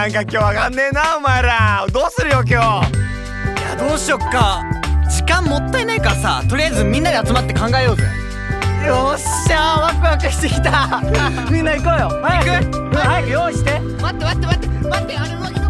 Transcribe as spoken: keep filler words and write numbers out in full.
なんか今日わかんねえなお前ら。どうするよ今日。いやどうしよっか。時間もったいないからさ、とりあえずみんなで集まって考えようぜ。 よっしゃー、ワクワクしてきたみんな行こうよ。早く早く用意して。 待って待って待って待って、あれの